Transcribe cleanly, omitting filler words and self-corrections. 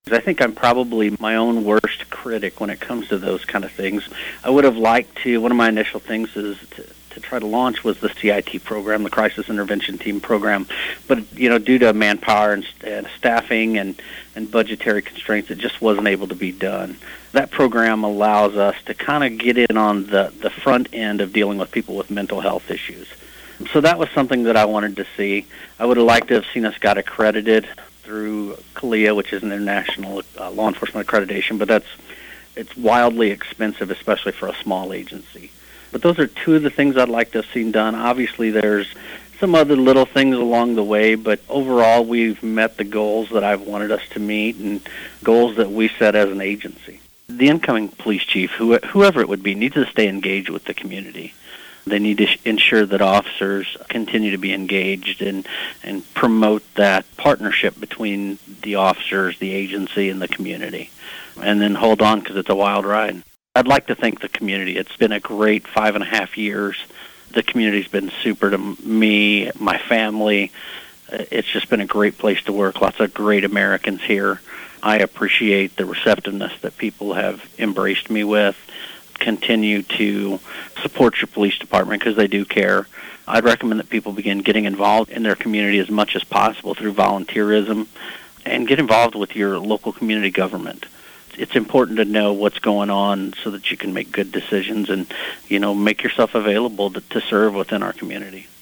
I think I'm probably my own worst critic when it comes to those kind of things. I would have liked to, one of my initial things is to try to launch was the CIT program, the Crisis Intervention Team program. But, due to manpower and staffing and budgetary constraints, it just wasn't able to be done. That program allows us to kind of get in on the front end of dealing with people with mental health issues. So that was something that I wanted to see. I would have liked to have seen us got accredited through CALEA, which is an international law enforcement accreditation, but it's wildly expensive, especially for a small agency. But those are two of the things I'd like to have seen done. Obviously, there's some other little things along the way, but overall, we've met the goals that I've wanted us to meet and goals that we set as an agency. The incoming police chief, whoever it would be, needs to stay engaged with the community. They need to ensure that officers continue to be engaged and promote that partnership between the officers, the agency, and the community. And then hold on, because it's a wild ride. I'd like to thank the community. It's been a great 5.5 years. The community's been super to me, my family. It's just been a great place to work. Lots of great Americans here. I appreciate the receptiveness that people have embraced me with. Continue to support your police department because they do care. I'd recommend that people begin getting involved in their community as much as possible through volunteerism and get involved with your local community government. It's important to know what's going on so that you can make good decisions and, make yourself available to serve within our community.